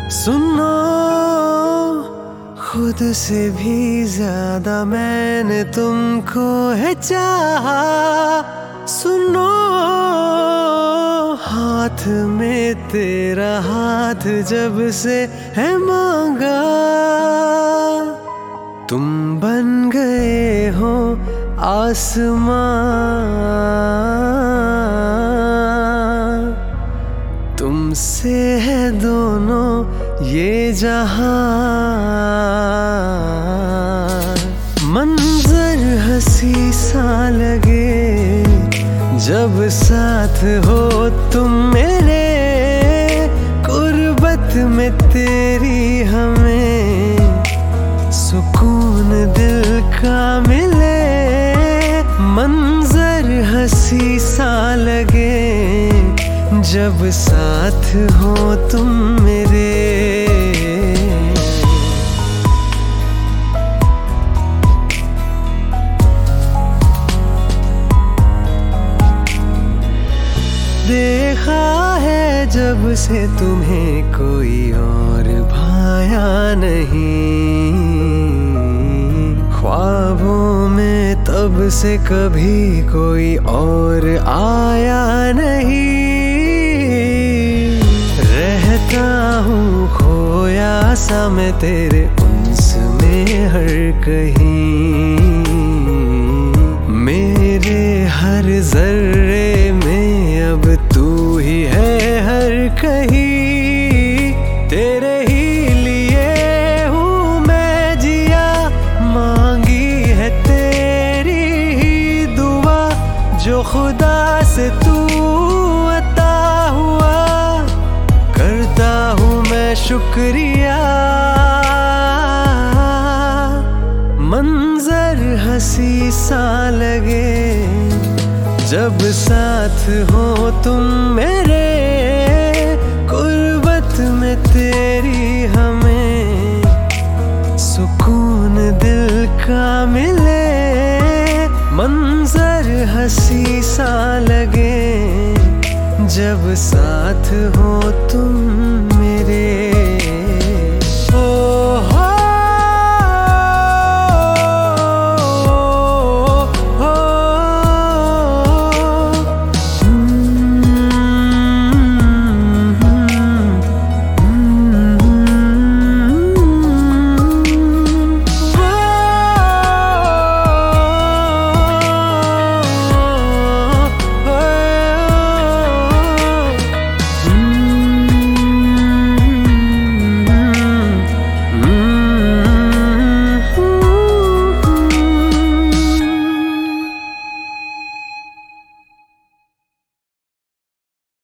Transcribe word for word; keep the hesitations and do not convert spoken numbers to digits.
सुनो, खुद से भी ज्यादा मैंने तुमको है चाहा। सुनो, हाथ में तेरा हाथ जब से है मांगा, तुम बन गए हो आसमां, तुमसे है दोनों ये जहां। मंजर हंसी सा लगे जब साथ हो तुम मेरे, गुर्बत में तेरी हमें सुकून दिल का मिले। मंजर हंसी सा लगे जब साथ हो तुम मेरे। देखा है जब से तुम्हें कोई और भाया नहीं, ख्वाबों में तब से कभी कोई और आया नहीं। रहता हूँ खोया सा मैं तेरे उन्स में हर कहीं, मेरे हर जर्रे में अब तू ही है हर कहीं। तेरे ही लिए हूँ मैं जिया, मांगी है तेरी ही दुआ, जो खुदा से तू अता हुआ, करता हूँ मैं शुक्रिया। मंजर हंसी सा लगे जब साथ हो तुम मेरे, गुर्बत में तेरी हमें सुकून दिल का मिले। मंजर हंसी सा लगे जब साथ हो तुम